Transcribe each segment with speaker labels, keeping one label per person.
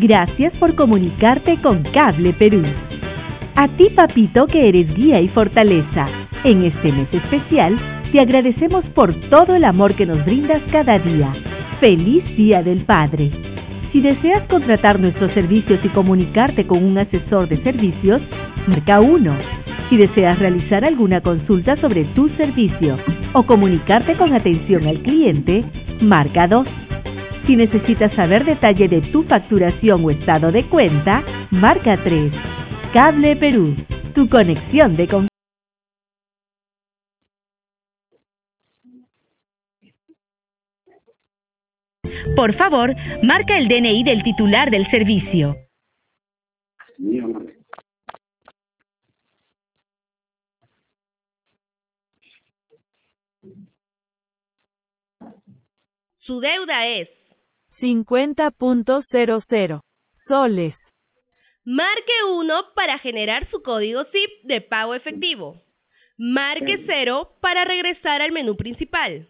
Speaker 1: Gracias por comunicarte con Cable Perú. A ti, papito, que eres guía y fortaleza. En este mes especial, te agradecemos por todo el amor que nos brindas cada día. ¡Feliz Día del Padre! Si deseas contratar nuestros servicios y comunicarte con un asesor de servicios, marca 1. Si deseas realizar alguna consulta sobre tu servicio o comunicarte con atención al cliente, marca 2. Si necesitas saber detalle de tu facturación o estado de cuenta, marca 3. Cable Perú, tu conexión de confianza. Por favor, marca el DNI del titular del servicio. Su deuda es
Speaker 2: 50.00 soles.
Speaker 3: Marque 1 para generar su código SIP de pago efectivo. Marque 0 para regresar al menú principal.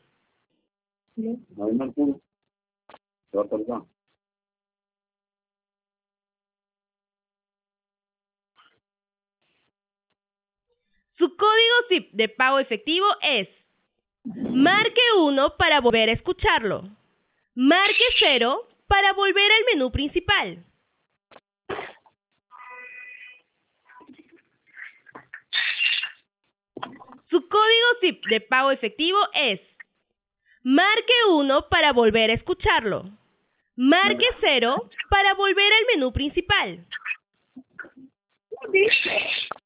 Speaker 3: Su código SIP de pago efectivo es. Marque 1 para volver a escucharlo. Marque 0 para volver al menú principal. Su código SIP de pago efectivo es. Marque 1 para volver a escucharlo. Marque 0 para volver al menú principal.